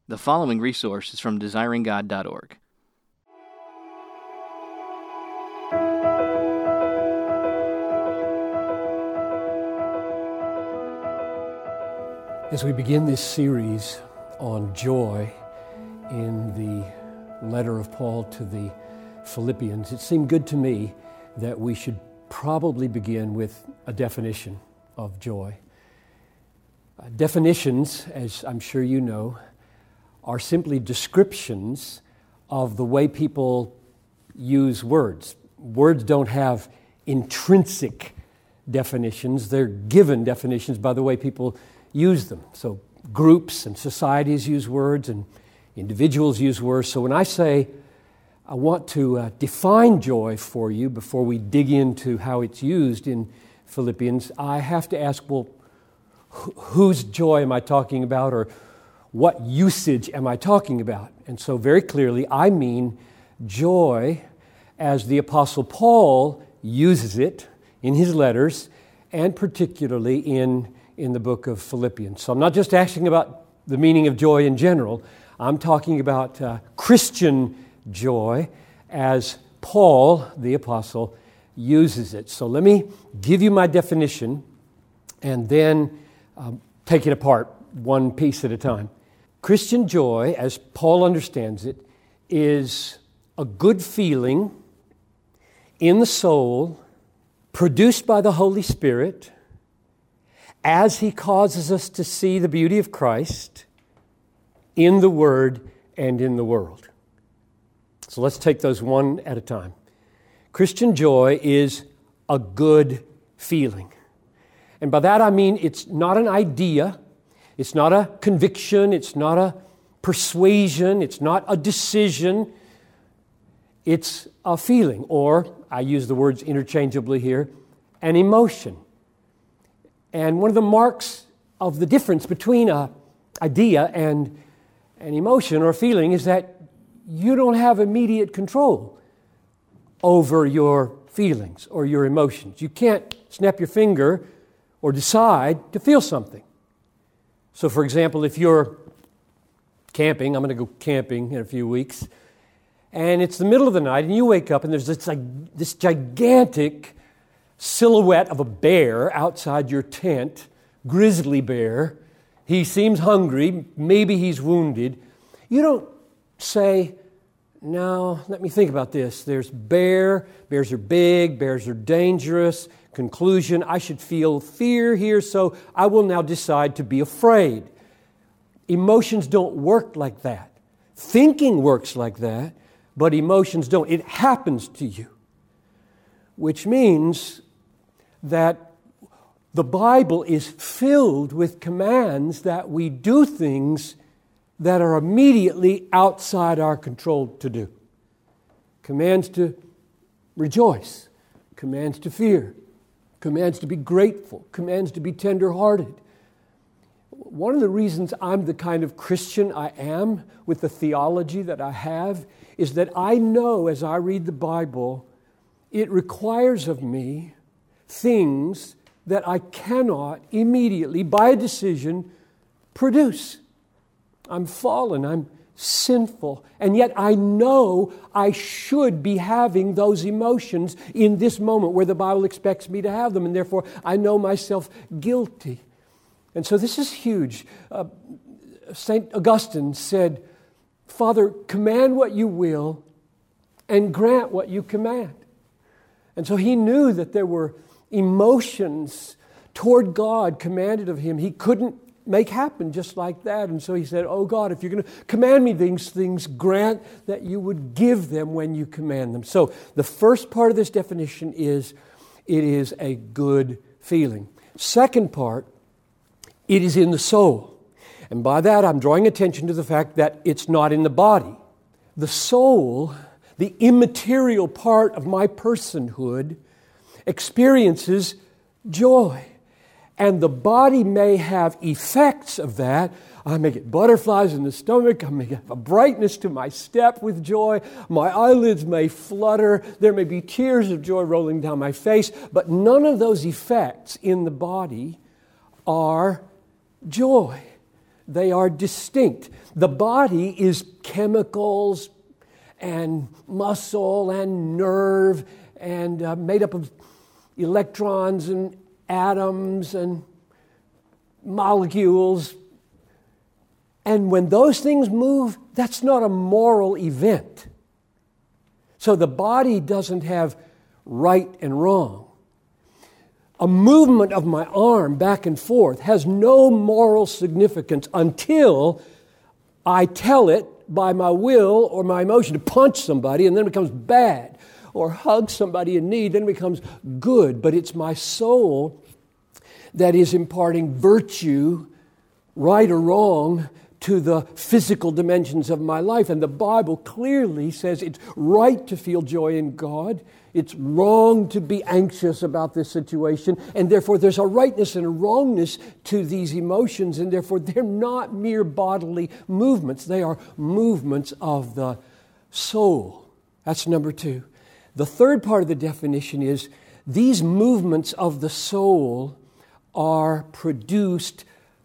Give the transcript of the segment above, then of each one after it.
The following resource is from desiringgod.org. As we begin this series on joy in the letter of Paul to the Philippians, it seemed good to me that we should probably begin with a definition of joy. Definitions, as I'm sure you know, are simply descriptions of the way people use words. Words don't have intrinsic definitions. They're given definitions by the way people use them. So groups and societies use words and individuals use words. So when I say I want to define joy for you before we dig into how it's used in Philippians, I have to ask, well, whose joy am I talking about, or what usage am I talking about? And so very clearly, I mean joy as the Apostle Paul uses it in his letters, and particularly in the book of Philippians. So I'm not just asking about the meaning of joy in general. I'm talking about Christian joy as Paul, the Apostle, uses it. So let me give you my definition and then take it apart one piece at a time. Christian joy, as Paul understands it, is a good feeling in the soul produced by the Holy Spirit as He causes us to see the beauty of Christ in the Word and in the world. So let's take those one at a time. Christian joy is a good feeling. And by that I mean it's not an idea, it's not a conviction, it's not a persuasion, it's not a decision. It's a feeling, or I use the words interchangeably here, an emotion. And one of the marks of the difference between an idea and an emotion or feeling is that you don't have immediate control over your feelings or your emotions. You can't snap your finger or decide to feel something. So, for example, if you're camping, I'm going to go camping in a few weeks, and it's the middle of the night, and you wake up, and there's this gigantic silhouette of a bear outside your tent, grizzly bear. He seems hungry, maybe he's wounded. You don't say, "Now, let me think about this. There's bears are big, bears are dangerous. Conclusion, I should feel fear here, so I will now decide to be afraid." Emotions don't work like that. Thinking works like that, but emotions don't. It happens to you, which means that the Bible is filled with commands that we do things that are immediately outside our control to do. Commands to rejoice, commands to fear, commands to be grateful, commands to be tender-hearted. One of the reasons I'm the kind of Christian I am with the theology that I have is that I know as I read the Bible, it requires of me things that I cannot immediately, by a decision, produce. I'm fallen, I'm sinful, and yet I know I should be having those emotions in this moment where the Bible expects me to have them, and therefore I know myself guilty. And so this is huge. St. Augustine said, "Father, command what you will and grant what you command." And so he knew that there were emotions toward God commanded of him he couldn't make happen just like that. And so he said, "Oh God, if you're going to command me these things, grant that you would give them when you command them." So the first part of this definition is it is a good feeling. Second part, it is in the soul. And by that I'm drawing attention to the fact that it's not in the body. The soul, the immaterial part of my personhood, experiences joy. And the body may have effects of that. I may get butterflies in the stomach. I may have a brightness to my step with joy. My eyelids may flutter. There may be tears of joy rolling down my face. But none of those effects in the body are joy. They are distinct. The body is chemicals and muscle and nerve and made up of electrons and atoms and molecules. And when those things move, that's not a moral event. So the body doesn't have right and wrong. A movement of my arm back and forth has no moral significance until I tell it by my will or my emotion to punch somebody, and then it becomes bad. Or hug somebody in need, then it becomes good. But it's my soul that is imparting virtue, right or wrong, to the physical dimensions of my life. And the Bible clearly says it's right to feel joy in God. It's wrong to be anxious about this situation. And therefore there's a rightness and a wrongness to these emotions. And therefore they're not mere bodily movements. They are movements of the soul. That's number two. The third part of the definition is these movements of the soul are produced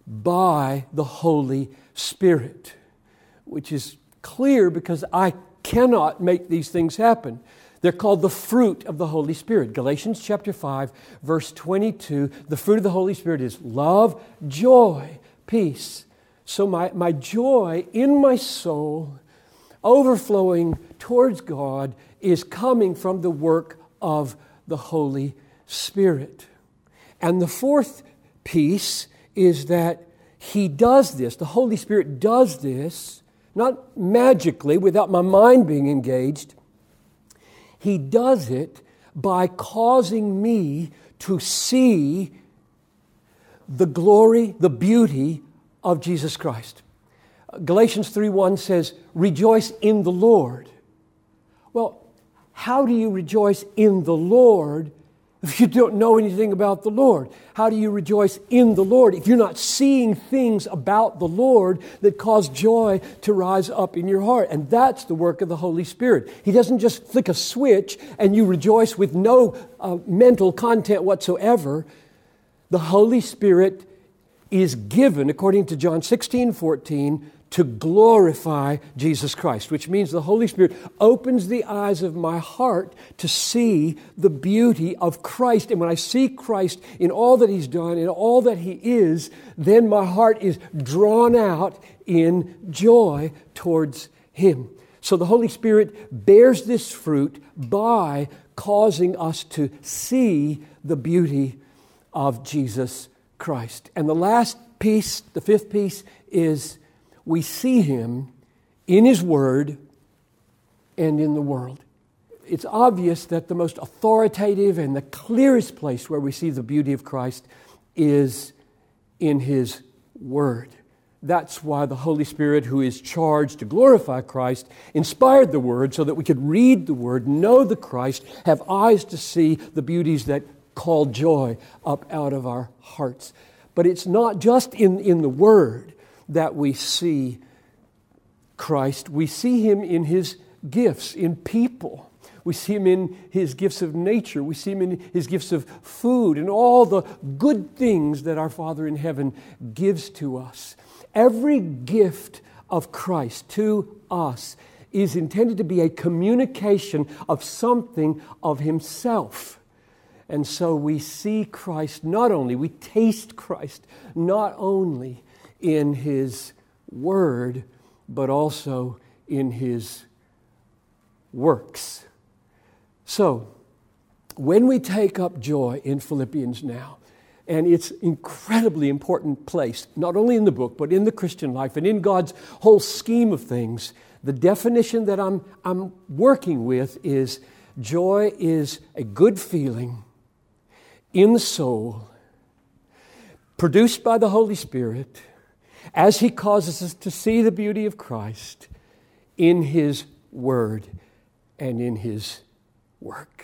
by the Holy Spirit, which is clear because I cannot make these things happen. They're called the fruit of the Holy Spirit. Galatians chapter 5, verse 22, the fruit of the Holy Spirit is love, joy, peace. So my joy in my soul, overflowing towards God, is coming from the work of the Holy Spirit. And the fourth piece is that He does this, the Holy Spirit does this, not magically without my mind being engaged. He does it by causing me to see the glory, the beauty of Jesus Christ. Galatians 3:1 says, rejoice in the Lord. Well, how do you rejoice in the Lord if you don't know anything about the Lord? How do you rejoice in the Lord if you're not seeing things about the Lord that cause joy to rise up in your heart? And that's the work of the Holy Spirit. He doesn't just flick a switch and you rejoice with no mental content whatsoever. The Holy Spirit is given, according to John 16:14, to glorify Jesus Christ, which means the Holy Spirit opens the eyes of my heart to see the beauty of Christ. And when I see Christ in all that He's done, in all that He is, then my heart is drawn out in joy towards Him. So the Holy Spirit bears this fruit by causing us to see the beauty of Jesus Christ. And the last piece, the fifth piece, is we see Him in His Word and in the world. It's obvious that the most authoritative and the clearest place where we see the beauty of Christ is in His Word. That's why the Holy Spirit, who is charged to glorify Christ, inspired the Word so that we could read the Word, know the Christ, have eyes to see the beauties that call joy up out of our hearts. But it's not just in the Word that we see Christ. We see Him in His gifts, in people. We see Him in His gifts of nature. We see Him in His gifts of food and all the good things that our Father in heaven gives to us. Every gift of Christ to us is intended to be a communication of something of Himself. And so we see Christ we taste Christ not only in His Word, but also in His works. So, when we take up joy in Philippians now, and it's incredibly important place, not only in the book, but in the Christian life and in God's whole scheme of things, the definition that I'm working with is joy is a good feeling in the soul, produced by the Holy Spirit, as He causes us to see the beauty of Christ in His Word and in His work.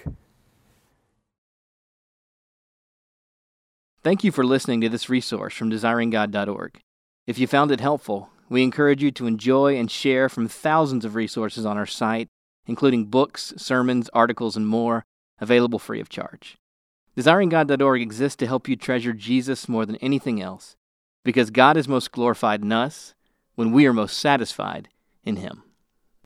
Thank you for listening to this resource from DesiringGod.org. If you found it helpful, we encourage you to enjoy and share from thousands of resources on our site, including books, sermons, articles, and more, available free of charge. DesiringGod.org exists to help you treasure Jesus more than anything else. because God is most glorified in us when we are most satisfied in Him.